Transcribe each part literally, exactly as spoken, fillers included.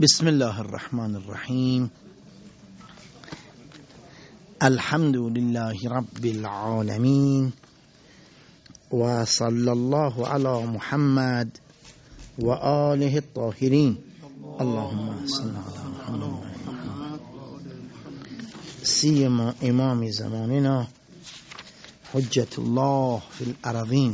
بسم الله الرحمن الرحیم. الحمد لله رب العالمین و صلی الله علی محمد و آله الطاهرین. اللهم صل علی محمد سیما امام زماننا حجت الله فی الارضین.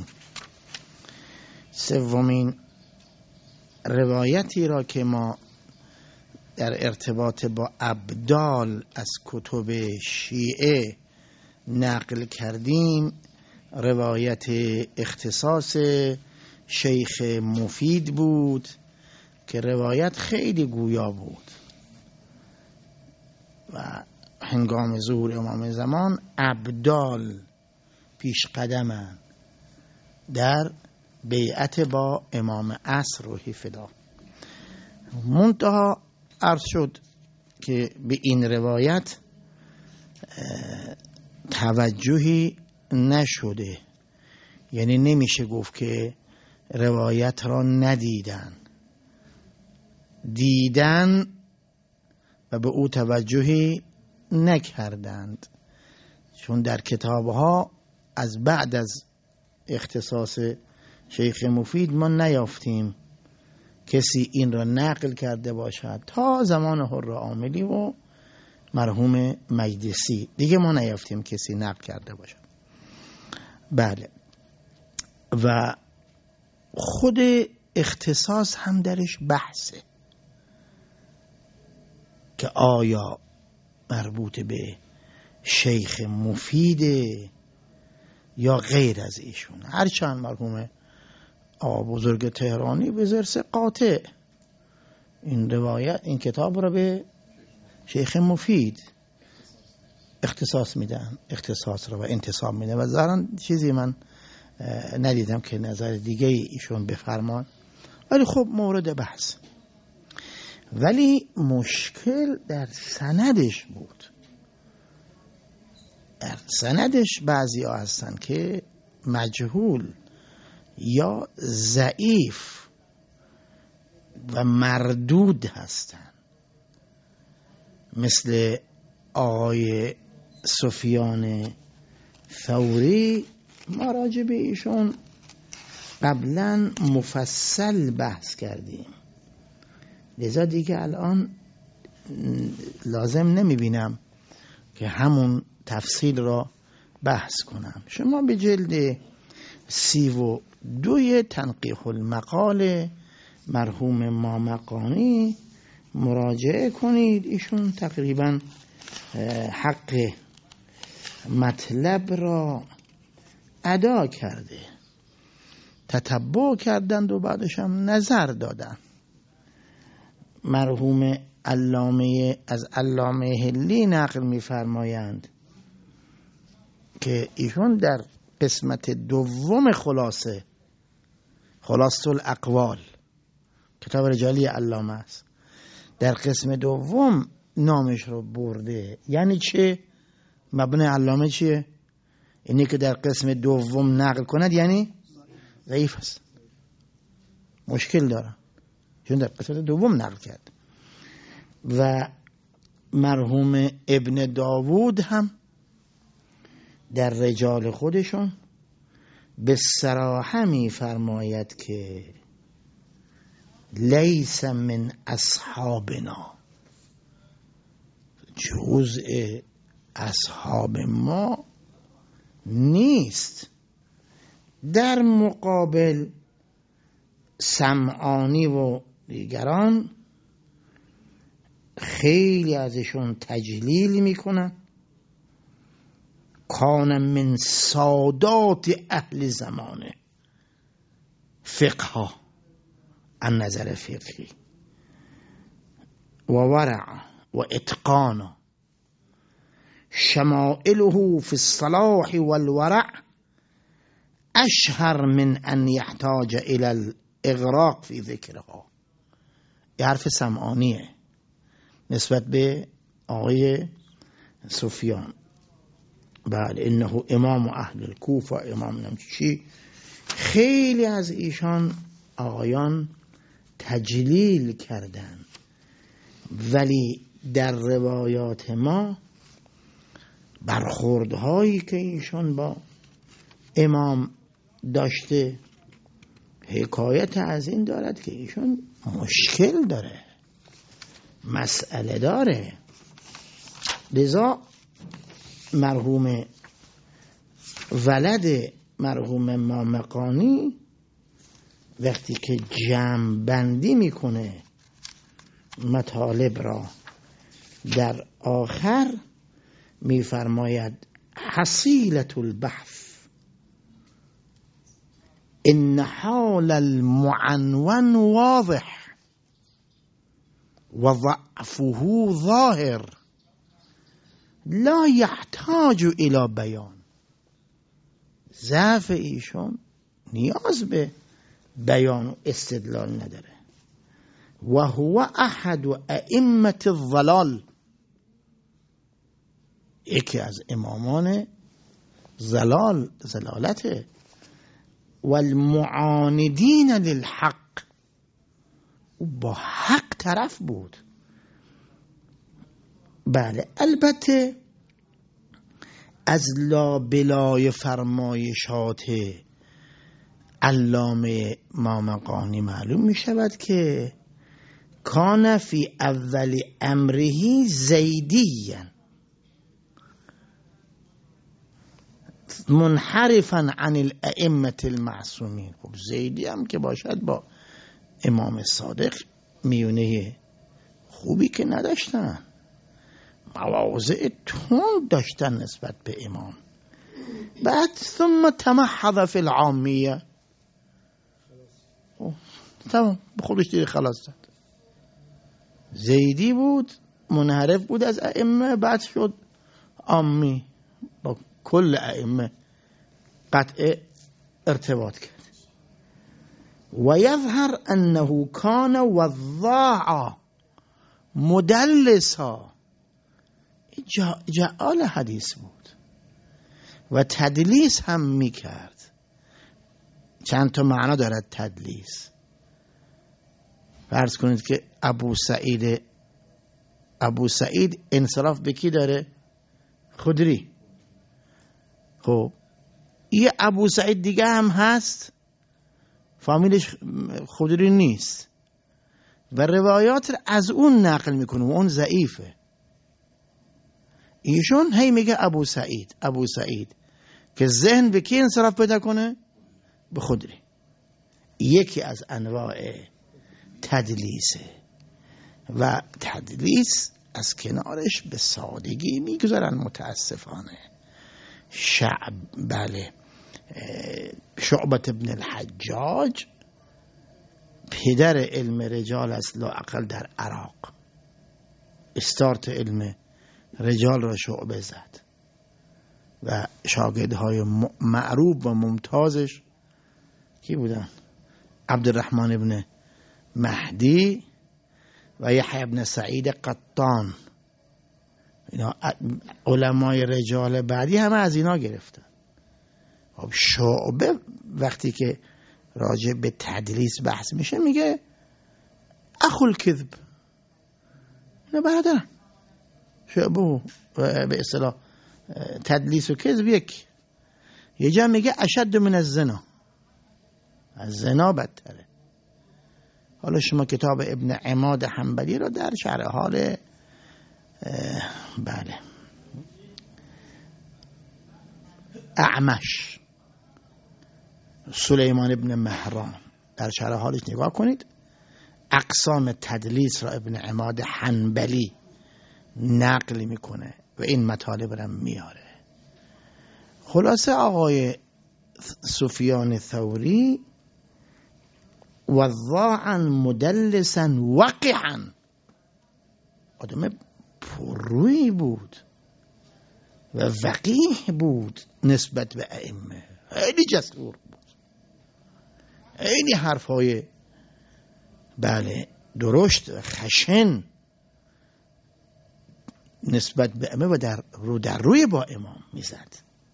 سومین روایتی را که ما در ارتباط با ابدال از کتب شیعه نقل کردیم روایت اختصاص شیخ مفید بود که روایت خیلی گویا بود و هنگام ظهور امام زمان ابدال پیش قدمن در بیعت با امام عصر روحی فدا. منتها عرض شد که به این روایت توجهی نشده، یعنی نمیشه گفت که روایت را ندیدن، دیدن و به او توجهی نکردند، چون در کتابها از بعد از اختصاص شیخ مفید ما نیافتیم کسی این را نقل کرده باشد تا زمان حر عاملی و مرحوم مجلسی، دیگه ما نیافتیم کسی نقل کرده باشد. بله، و خود اختصاص هم درش بحثه که آیا مربوط به شیخ مفیده یا غیر از ایشون. هرچند مرحوم آقا بزرگ تهرانی به ضرس قاطع این روایت این کتاب را به شیخ مفید اختصاص میدن، اختصاص را و انتساب میدن و ظاهراً چیزی من ندیدم که نظر دیگه ایشون بفرمان، ولی خب مورد بحث. ولی مشکل در سندش بود. در سندش بعضی ها هستن که مجهول یا ضعیف و مردود هستن، مثل آقای سفیان ثوری. ما راجع به ایشون قبلا مفصل بحث کردیم، لذا دیگه الان لازم نمی بینم که همون تفصیل را بحث کنم. شما به جلد سی و دوی تنقیح المقال مرحوم مامقانی مراجعه کنید. ایشون تقریبا حق مطلب را ادا کرده، تتبع کردند و بعدش هم نظر دادن. مرحوم علامه از علامه هلی نقل می‌فرمایند که ایشون در قسمت دوم خلاصه خلاصه الاقوال، کتاب رجالی علامه است، در قسم دوم نامش رو برده. یعنی چه؟ مبنی علامه چیه؟ اینی که در قسم دوم نقل کند یعنی ضعیف است، مشکل داره، چون در قسمت دوم نقل کرد. و مرحوم ابن داوود هم در رجال خودشون به صراحه می فرماید که لیس من اصحابنا، جزء اصحاب ما نیست. در مقابل سمعانی و دیگران خیلی ازشون تجلیل میکنن. کان من سادات اهل زمانه فقها، عن نظر فقهی و ورع و اتقان، شمائله فی الصلاح والورع اشهر من ان یحتاج الى الاغراق فی ذکرها. یه حرف سمعانیه نسبت به آقای سفیان. بله، انه امام اهل الکوفه، امام نمچی. خیلی از ایشان آقایان تجلیل کردن ولی در روایات ما برخوردهایی که ایشون با امام داشته حکایت از این دارد که ایشون مشکل داره، مسئله داره. لذا مرحوم ولد مرحوم مامقانی وقتی که جمع بندی میکنه مطالب را در آخر میفرماید حصیلة البحث ان حال المعنون واضح و ضعفه ظاهر لا يحتاج الى بیان. ضعف ایشون نیاز به بیان و استدلال نداره. و هو احد ائمه الضلال، یکی از امامان زلال زلالته. والمعاندین للحق، او با حق طرف بود. بله، البته از لابلای فرمایشات علامه مامقانی معلوم می شود که کان فی اول امره زیدیا منحرفا عن الائمه المعصومین. خب زیدی هم که باشد با امام صادق میونه خوبی که نداشتن، مواضع تند داشتن نسبت به امام. بعد ثم تمحض فی العامیه، تمام خودش دیگه خلاص داد. زیدی بود، منحرف بود از ائمه، بعد شد عامی، با کل ائمه قطع ارتباط کرد. و یظهر انه کان وضاعا مدلسا، جعال حدیث بود و تدلیس هم میکرد. چند تا معنا دارد تدلیس. فرض کنید که ابو سعید ابو سعید انصراف به کی داره؟ خدری. خب یه ابو سعید دیگه هم هست فامیلش خدری نیست و روایات از اون نقل میکنه و اون ضعیفه. ایشون هی میگه ابو سعید ابو سعید که ذهن به کی انصراف پیدا کنه؟ به خدری. یکی از انواع تدلیسه و تدلیس از کنارش به سادگی میگذارن متاسفانه. شعب بله شعبت ابن الحجاج پدر علم رجال است لااقل در عراق، استارت علم رجال را شعبه زد و شاگردهای معروف و ممتازش کی بودن؟ عبدالرحمن ابن مهدی و یحیی ابن سعید قطان. اینا علمای رجال بعدی همه از اینا گرفتن. خب شعبه وقتی که راجع به تدلیس بحث میشه میگه اخول کذب، اینا برادرن. شعبه به اصطلاح تدلیس و کذب یک. یه جا میگه اشد من الزنا، از زنا بدتره. حالا شما کتاب ابن عماد حنبلی رو در شرح حال بله اعمش سلیمان ابن مهران در شرح حالش نگاه کنید. اقسام تدلیس را ابن عماد حنبلی نقل میکنه و این مطالب را میاره. خلاصه آقای سفیان ثوری وضاعا مدلسا وقعا، آدم پررویی بود و وقیح بود نسبت به ائمه، خیلی جسور بود، خیلی حرفای بله درشت و خشن نسبت به ائمه و در رو در روی با امام میزد.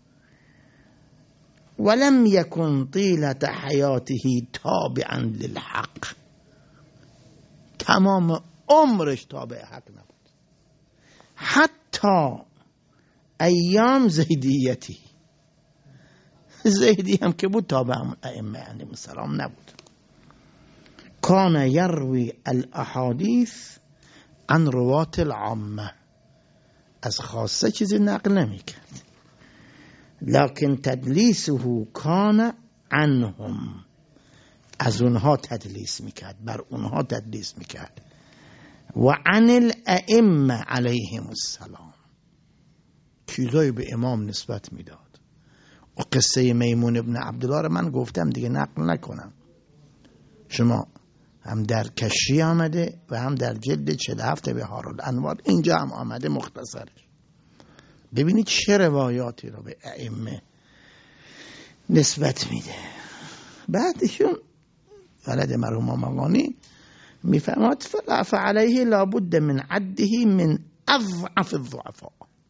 ولم یکن طیلة حیاته تابعا للحق، تمام عمرش تابع حق نبود، حتی ایام زیدیتی، زیدی هم که بود تابع ائمه علیهم السلام نبود. کان یروی الاحادیث عن روات العامه، از خاصه چیزی نقل نمی کرد، لکن تدلیسه کان عنهم، از اونها تدلیس میکرد، بر اونها تدلیس میکرد. و عن الائمه علیهم السلام، چیزایی به امام نسبت میداد. و قصه میمون ابن عبدالله رو من گفتم دیگه، نقل نکنم، شما هم در کشی آمده و هم در جلد چهل و هفت بهار الانوار اینجا هم آمده مختصرش. ببینید چه روایاتی رو به ائمه نسبت میده. بعدشون ولد مرحوم مقانی میفهمد فعلیه لابد من عده من اضعف الضعفاء،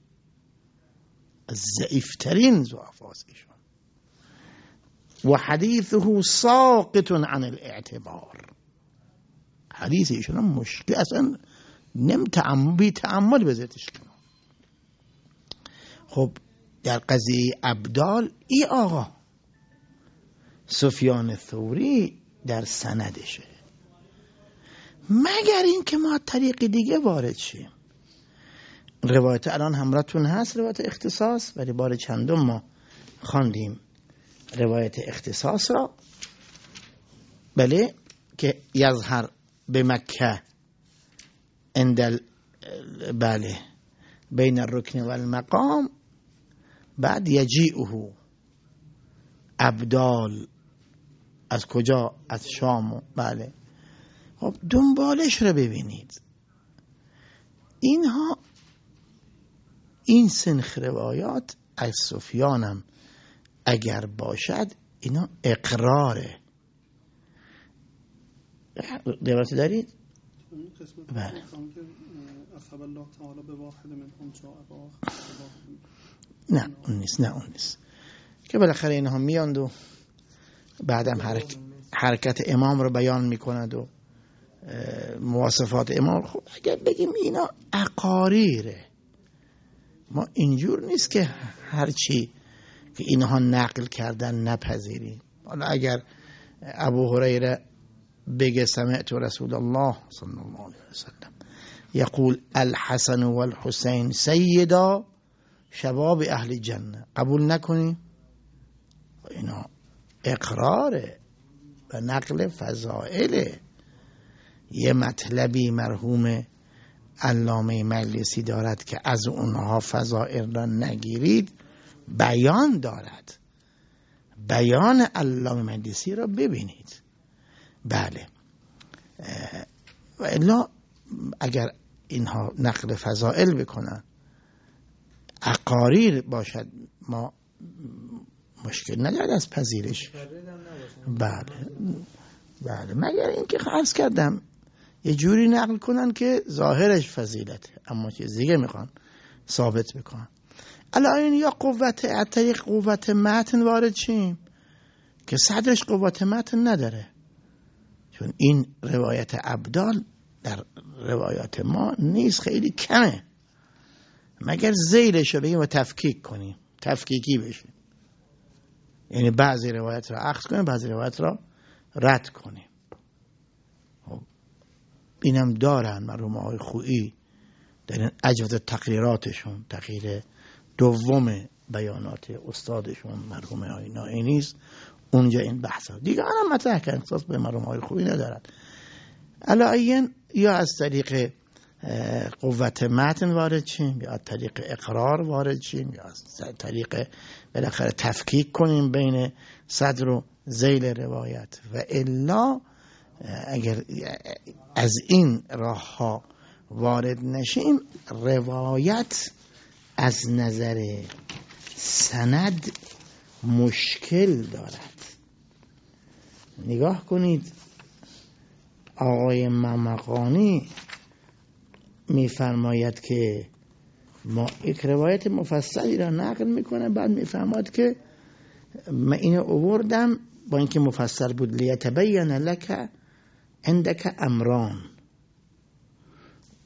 ضعیفترین ضعفاست ایشون. و حدیثه ساقط عن الاعتبار، حدیث ایشون هم مشکل، اصلا نم بی تعمل بذارتش کنم. خب در قضیه ابدال ای آقا سفیان ثوری در سندشه، مگر این که ما طریق دیگه وارد شیم. روایت الان همراهتون هست، روایت اختصاص، ولی بار چندم ما خواندیم روایت اختصاص را، بله، که یظهر به مکه اندل، بله، بین الرکن و المقام، بعد یجیعه ابدال از کجا؟ از شام، بله. خب دنبالش رو ببینید، اینها این سنخ روایات از سفیانم اگر باشد اینا اقراره. روایت دارید؟ بله. نه اون نیست، نه اون نیست که بالاخره اینها میاند و بعدم حرک... حرکت امام رو بیان میکند و مواصفات امام. خب اگر بگیم اینا اقاریره، ما اینجور نیست که هرچی که اینها نقل کردن نپذیریم. حالا اگر ابو هریره بگه سمعت رسول الله صلی الله علیه وسلم یقول الحسن والحسین سیدا شباب اهل جنه، قبول نکنیم؟ اینا اقراره و نقل فضائله. یه مطلبی مرحوم علامه مجلسی دارد که از اونها فضائل را نگیرید، بیان دارد، بیان علامه مجلسی را ببینید. بله، و الا اگر اینها نقل فضائل بکنن اقاریر باشد ما مشکل ندارد از پذیرش. بله بله، مگر اینکه عرض کردم یه جوری نقل کنن که ظاهرش فضیلته اما چیز دیگه میخوان ثابت بکنن. الان این یا قوت از طریق قوت متن وارد شیم که صدرش قوت متن نداره، چون این روایت ابدال در روایات ما نیست، خیلی کمه، مگر زیلش رو بگیم و تفکیک کنیم، تفکیکی بشه، یعنی بعضی روایت را اخذ کنیم بعضی روایت را رد کنیم. اینم دارن مرحوم آقای خویی در این اجوز تقریراتشون، تقریر دوم بیانات استادشون مرحوم آقای نائینی است، اونجا این بحثا دیگه هم مطرح کردن، اختصاص به مرحوم آقای خویی ندارن. علایین یا از طریق قوت متن وارد شیم یا از طریق اقرار وارد شیم یا از طریق بالاخره تفکیک کنیم بین صدر و ذیل روایت، و الا اگر از این راه ها وارد نشیم روایت از نظر سند مشکل دارد. نگاه کنید آقای ممقانی میفرماید که ما یک روایت مفصلی را نقل میکنه، بعد میفرماید که من اینو آوردم با اینکه مفصل بود لیتبین لک عندك امران،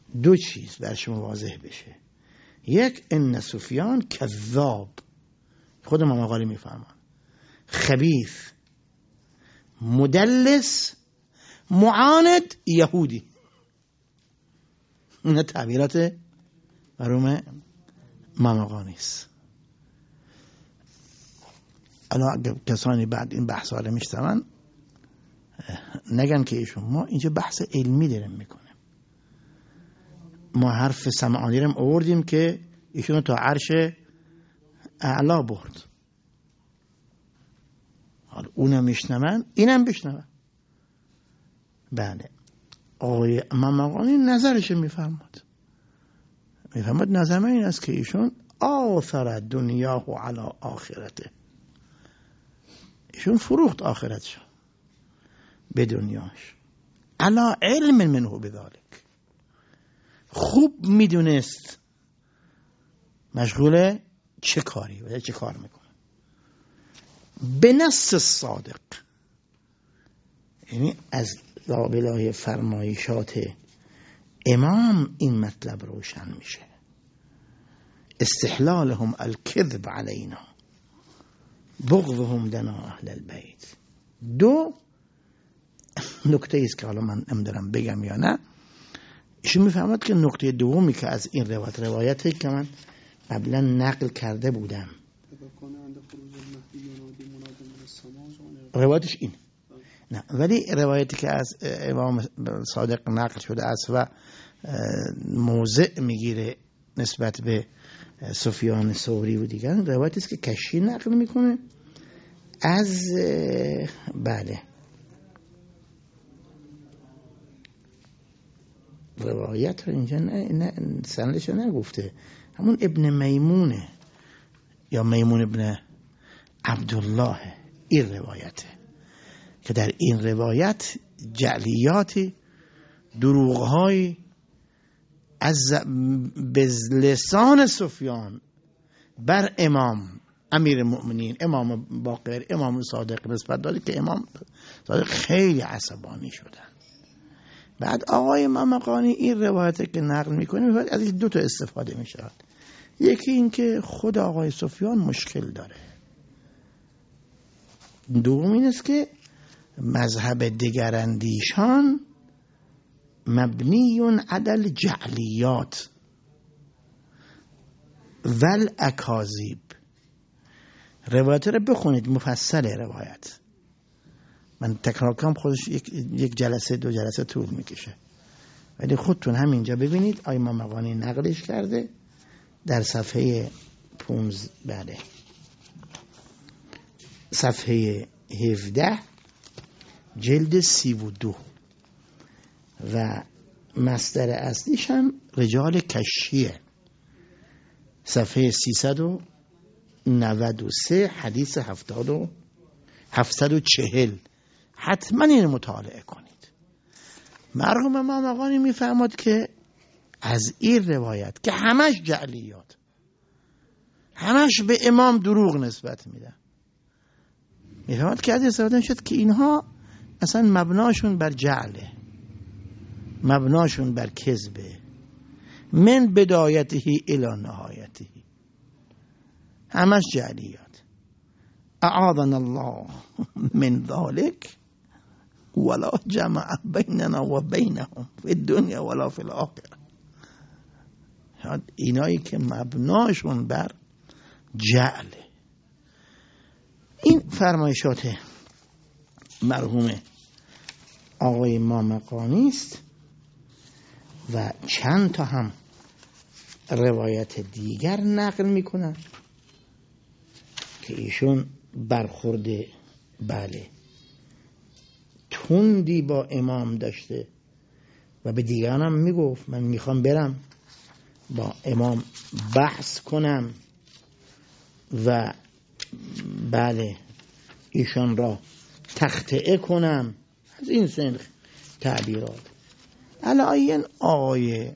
دو چیز بر شما واضح بشه. یک، ان سفیان کذاب، خود امام مقالی میفرمان، خبیث، مدلس، معاند، یهودی. این تعبیرات مرحوم امام مقالی است. الان کسانی بعد این بحث ها رو میشنون نگن که ایشون، ما اینجا بحث علمی داریم میکنیم. ما حرف سمعانی رو آوردیم که ایشون تا عرش اعلا برد. حالا اونم میشنون اینم بشنون. بله، آقای امام مقامی نظرش میفرماد میفرماد نظر من این است که ایشون آثر دنیاه علی آخرته، ایشون فروخت آخرتش به دنیاش. علا علم منه بذالک، خوب میدونست مشغول چه کاری و چه کار میکنه. به نص صادق، یعنی از لابلای فرمایشات امام این مطلب روشن میشه. استحلالهم الكذب علینا، بغضهم لنا اهل البیت. دو نکته ایست که حالا من نمیدونم بگم یا نه. ایشون میفهمد که نکته دومی که از این روایت روایتی که من قبلا نقل کرده بودم، روایتش این نه، ولی روایتی که از امام صادق نقل شده است و موضع میگیره نسبت به سفیان ثوری و دیگران، روایتی است که کشی نقل میکنه از بله روایت رو اینجا نه, نه سندش نگفته، همون ابن میمونه یا میمون ابن عبدالله، این روایته که در این روایت جعلیاتی، دروغهای از به لسان سفیان بر امام امیر المؤمنین، امام باقر، امام صادق نسبت داده که امام صادق خیلی عصبانی شدن. بعد آقای امام مقانی این روایت که نقل میکنه از این دو تا استفاده میشه. یکی این که خود آقای سفیان مشکل داره، دوم این است که مذهب دگراندیشان مبنیون عدل جعلیات ول اکاذیب. روایت رو بخونید، مفصل روایت، من تکرار کنم خودش یک, یک جلسه دو جلسه طول میکشه، ولی خودتون همینجا ببینید آقای امام مقانی نقلش کرده در صفحه پونز بله صفحه هفده جلد سی و دو و مصدر اصلیش هم رجال کشیه، صفحه سیصد و نود و سه حدیث هفتاد و هفتصد و چهل. حتما این مطالعه کنید. مرحوم امام مقانی میفرماد که از این روایت که همش جعلیات، همش به امام دروغ نسبت میدن، میفرماد که از این استفاده شد که اینها اصلا مبناشون بر جعله، مبناشون بر کذبه، من بدایته الی نهایته، همش جعلیات. اعاذنا الله من ذلك ولا جمع بیننا و بینهم فی الدنیا ولا فی الاخره. اینایی که مبناشون بر جعله. این فرمایشات مرحوم آقای امام مقانی است و چند تا هم روایت دیگر نقل میکنن که ایشون برخورده بله تندی با امام داشته و به دیگرانم میگفت من میخوام برم با امام بحث کنم و بله ایشان را تخطئه کنم، از این سن تعبیرات. علاین آقای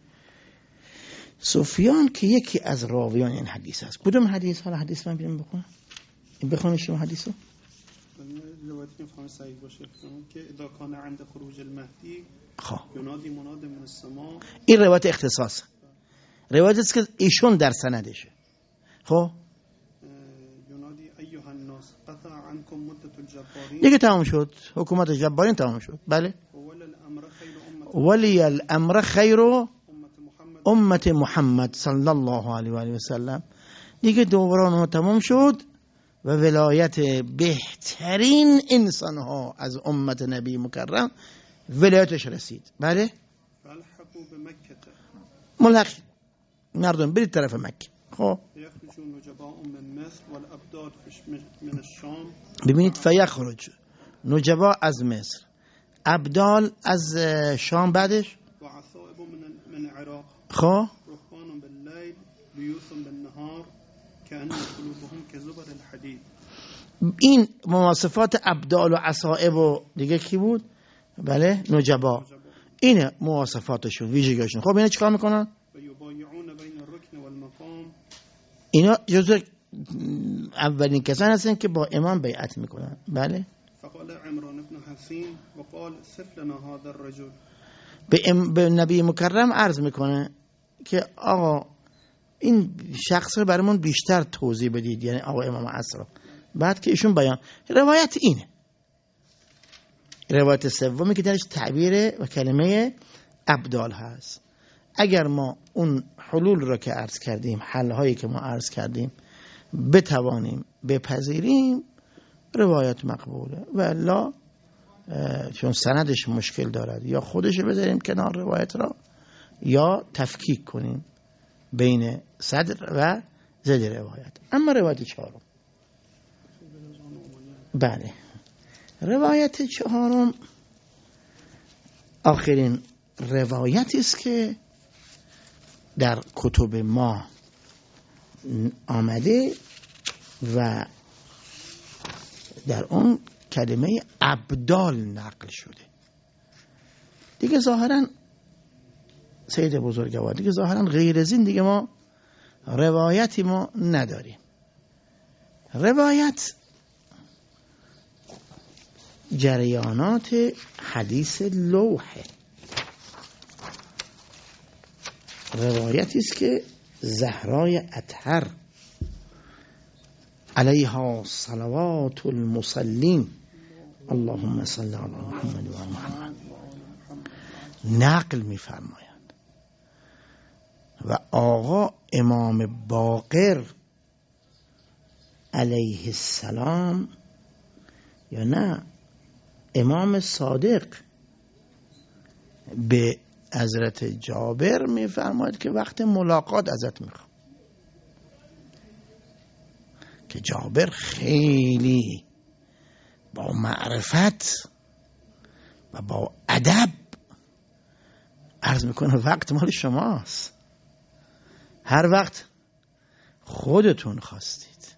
سفیان که یکی از راویان این حدیث است. کدوم حدیث؟ حالا حدیث من بیرم بخونم، این بخونم شما حدیث رو روایتی که فهم صحیح باشه که اذا کان عند خروج المهدی خب ینادی مناد من السما، این روایت اختصاص، روایت است که ایشون در سندشه. خب ینادی ایها الناس قطع عنکم مدت الجبارین، دیگه تمام شد، حکومت جبارین تمام شد. بله. ولی الامر خیر امت ولی الامر خیر امت محمد، امت محمد صلی الله علیه و آله و سلم. دیگه دوران تمام شد و ولایت بهترین انسان ها از امت نبی مکرم ولایتش رسید. بله. فالحقوا بمکه، ملحق مردم برید طرف مکه. خب یخرجون نجباء من مصر والابداد من الشام. ببینید فیخرج نجبا از مصر، ابدال از شام، بعدش و عصائب من من عراق. خب رهبان باللیل لیوث بالنهار کأن قلوبهم كزبر الحدید. این مواصفات ابدال و عصائب و دیگه کی بود؟ بله نجبا. این مواصفاتشون، ویژگیشون. خب اینا چیکار میکنن؟ و یبایعون بین الرکن والمقام. اینا جزء اولین کسان هستن که با امام بیعت میکنن. بله. فقال عمران بن حسین وقال صف لنا هذا الرجل. به, ام... به نبی مکرم عرض میکنه که آقا این شخص رو برامون بیشتر توضیح بدید، یعنی آقا امام عصر. بعد که ایشون بیان، روایت اینه. روایت سومی که درش تعبیر و کلمه ابدال هست. اگر ما اون حلول رو که عرض کردیم، حل هایی که ما عرض کردیم بتوانیم بپذیریم، روایت مقبوله. و الا چون سندش مشکل دارد، یا خودش بذاریم کنار روایت را، یا تفکیک کنیم بین صدر و زد روایت. اما روایت چهارم، بله روایت چهارم آخرین روایتی است که در کتب ما آمده و در اون کلمه ابدال نقل شده. دیگه ظاهرا سید بزرگوار، دیگه ظاهرا غیر از این دیگه ما روایتی ما نداریم. روایت جریانات حدیث لوحه، روایتی است که زهرای اطهر علیها صلوات المصلین اللهم صل علی محمد و محمد نقل می‌فرمایند و آقا امام باقر علیه السلام، یا نه امام صادق، به حضرت جابر می‌فرماید که وقت ملاقات ازت می‌خوام، که جابر خیلی با معرفت و با ادب عرض میکنه وقت مال شماست، هر وقت خودتون خواستید.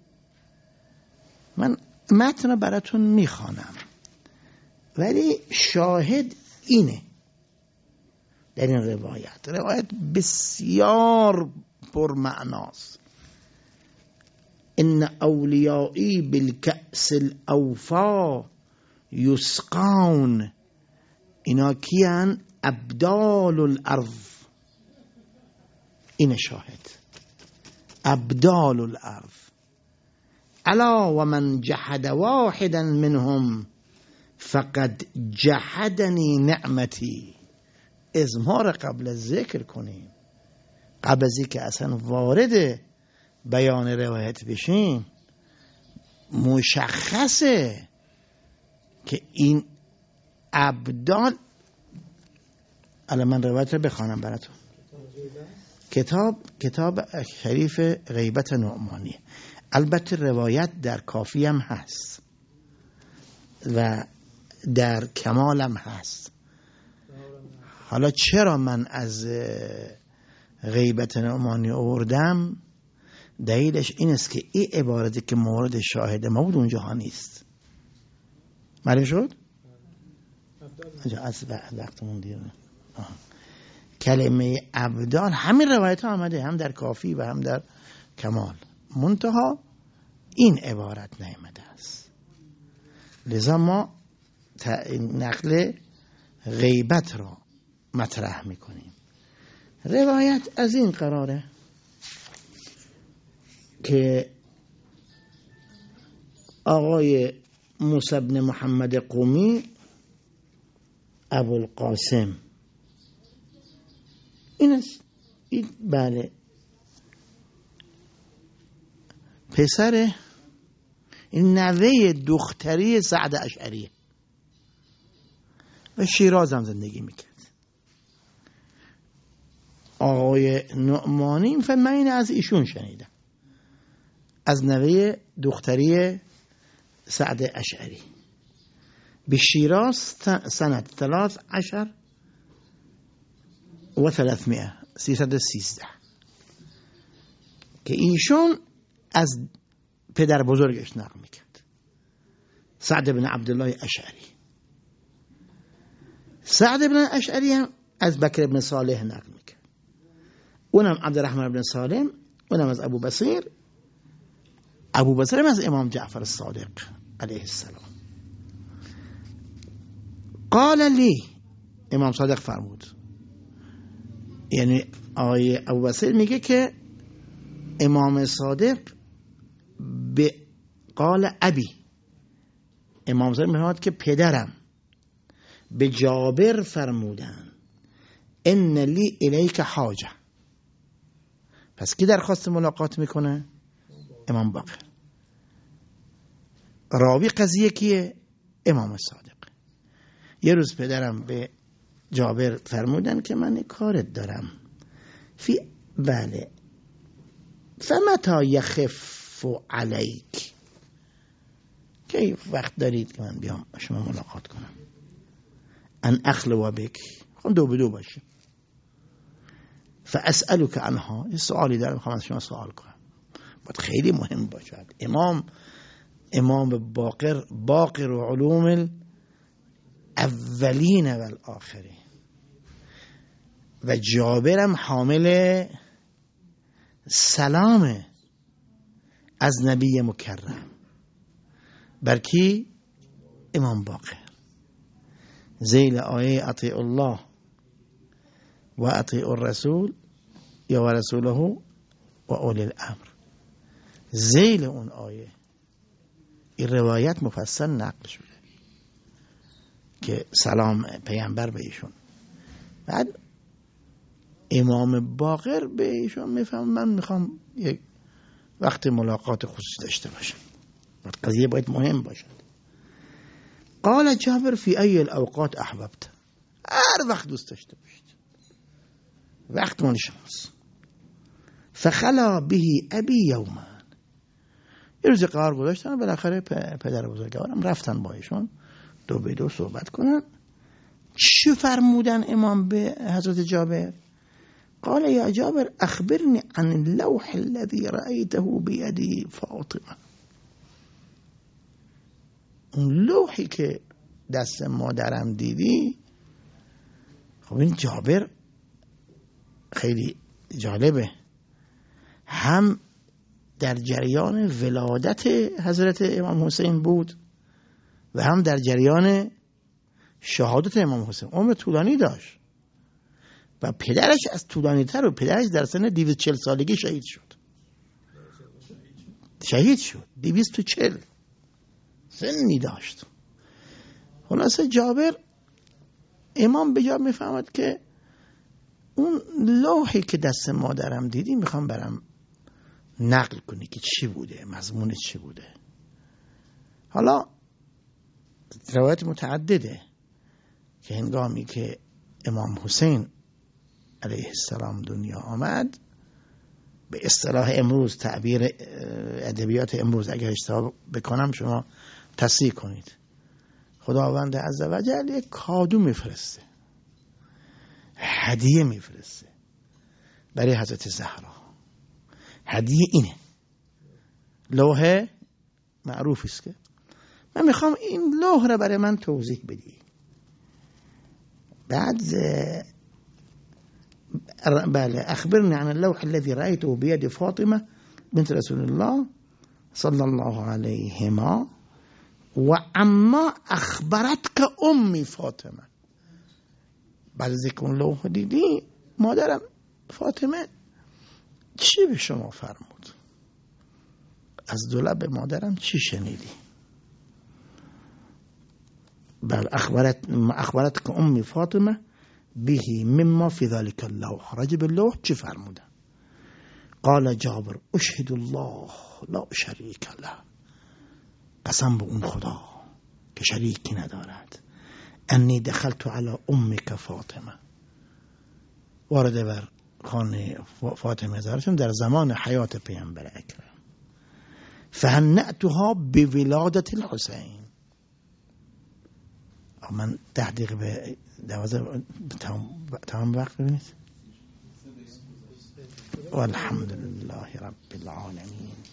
من متن براتون میخوانم ولی شاهد اینه در این روایت، روایت بسیار پرمعناست. ان اولیائی بالکأس الاوفا یسقون، اینا کیان؟ ابدال الارض. این شاهد ابدال الارض. الا و من جحد واحدا منهم فقد جحدنی نعمتی. اضمار قبل از ذکر کنیم، قبل از اینکه اصلا وارد بیان روایت بشیم، مشخصه که این ابدال. الان من روایت رو بخوانم براتون. کتاب کتاب شریف غیبت نعمانی، البته روایت در کافی هم هست و در کمال هم هست. حالا چرا من از غیبت نعمانی آوردم؟ دلیلش این است که این عبارتی که مورد شاهد ما بود اونجا ها نیست. معلوم شد؟ از وقتمون دیر. کلمه ابدال همین روایت ها آمده، هم در کافی و هم در کمال، منتها این عبارت نیامده است. لذا ما نقل غیبت را مطرح میکنیم. روایت از این قراره که آقای موسی بن محمد قمی ابوالقاسم این است، این بله پسر این نوه دختری سعد اشعریه و شیراز هم زندگی میکرد. آقای نعمانی من این از ایشون شنیدم، از نوه دختری سعد اشعری به شیراز سنت ثلاث عشر و ثلاثمائه سیصد و سیزده که ایشون از پدر بزرگش نقل میکرد، سعد بن عبدالله اشعری. سعد بن اشعری هم از بکر بن صالح نقل میکرد، اونم عبدالرحمن بن سالم، اونم از ابو بصیر، ابو بصیر هم از امام جعفر الصادق علیه السلام. قال لی، امام صادق فرمود، یعنی آقای ابو بصیر میگه که امام صادق به قال ابی، امام صادق میگه که پدرم به جابر فرمودن ان لی الیک حاجه. پس کی درخواست ملاقات میکنه؟ امام باقر. راوی قضیه کیه؟ امام صادق. یه روز پدرم به جابر فرمودن که من کارت دارم فی بله فمتا یخف علیک، کی وقت دارید که من بیام شما ملاقات کنم؟ ان اخلو بک، خون دو بدو باشه. فاسألک عنها، یه سوالی دارم میخوام از شما سوال کنم، باید خیلی مهم باشه. امام امام باقر باقر و علوم الاولین و الاخرین و جابرم حامل سلام از نبی مکرم بر کی؟ امام باقر. ذیل آیه اطیع الله و اطیع الرسول یا و رسوله و اولی الامر، ذیل اون آیه این روایت مفصل نقل شده که سلام پیامبر به ایشون. بعد امام باقر به ایشون میفهم من میخوام یک وقت ملاقات خصوصی داشته باشم، قضیه باید مهم باشد. قال جابر فی ای الاوقات احببت، هر وقت دوست داشته باشید، وقت مال شماست. فخلا به ابی یوما، یه روز قرار گذاشتن، بالاخره پدر بزرگوارم رفتن با ایشون دو به دو صحبت کنن. چی فرمودن امام به حضرت جابر؟ قال یا جابر اخبرنی عن اللوح الذي رأيته بيدي فاطمه، اون لوحی که دست مادرم دیدی. خب این جابر خیلی جالبه، هم در جریان ولادت حضرت امام حسین بود و هم در جریان شهادت امام حسین. عمر طولانی داشت و پدرش از طولانی تر، و پدرش در سن دویست و چهل سالگی شهید شد. شهید شد دویست و چهل سنی داشت. خلاصه جابر امام به جا میفهمد که اون لوحی که دست مادرم دیدی میخوام برم نقل کنی که چی بوده، مضمون چی بوده. حالا روایت متعدده که هنگامی که امام حسین علیه السلام دنیا آمد، به اصطلاح امروز، تعبیر ادبیات امروز اگر اشتباه بکنم شما تصحیح کنید، خداوند عزوجل یک کادو میفرسته، هدیه میفرسته برای حضرت زهرا. هدیه اینه، لوح معروفی است که من میخوام این لوح را برای من توضیح بدی. بعد بله اخبرني عن اللوح الذي رأيته بيد فاطمة بنت رسول الله صلى الله عليهما و عما اخبرتك امي فاطمه. بعد از اینکه اون لوح دیدی مادرم فاطمه چی به شما فرمود؟ از دو لب مادرم چی شنیدی؟ بل اخبرت اخبرت که امی فاطمه بهی مما فی ذلك اللوح، رجب اللوح چی فرمودن؟ قال جابر اشهد الله لا شریک له، قسم به اون خدا که شریکی ندارد، انی دخلت علی امک فاطمه، وارد بر خانه فاطمه زهرا در زمان حیات پیامبر اکرم، فهنأتها بولادت الحسین. من ده دقیقه به دوازه تمام وقت ببینید. والحمد لله رب العالمین.